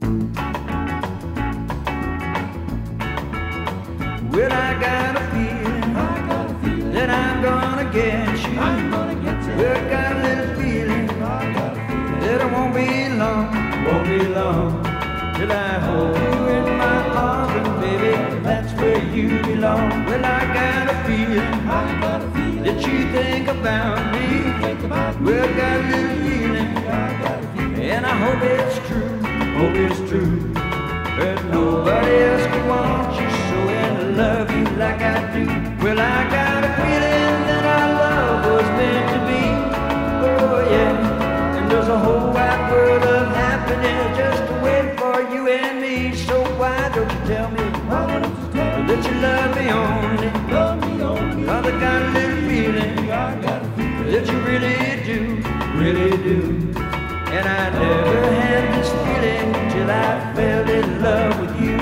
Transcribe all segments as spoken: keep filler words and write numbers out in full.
Well, I got a feeling, I got a feeling that I'm gonna get you. I'm gonna get you. Well, I got a little feeling I got a feeling that it won't be long, won't be long till I hold you in my arms, and baby, that's where you belong. Well, I got a feeling I got a feeling that you think about me. think about me. Well, I got a little feeling, I got a feeling and I hope it's true, hope it's true, that nobody else can want you so and love you like I do. Well, I got a feeling that our love was meant to be. Oh yeah, and there's a whole wide world of happiness just waiting for you and me. So why don't you tell me Why don't you tell me that you love me only? love me only? 'Cause I got a little feeling I got a feeling that you really do, really do. And I never had this feeling till I fell in love with you.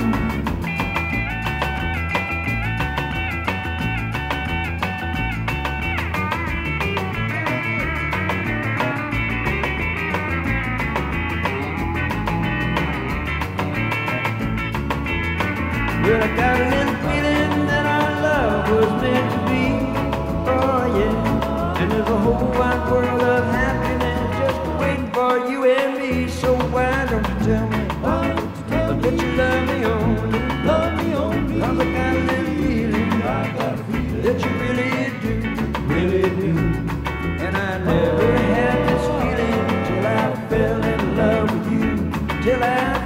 Well, I got a little feeling that our love was meant to be. Oh yeah, and there's a whole wide world of happiness just waiting for you and me. So why don't you tell me Why don't you tell me that you love me only? love me only? 'Cause I got a little feeling I got a feeling that you really do, really do. And I never had this feeling till I fell in love with you, till I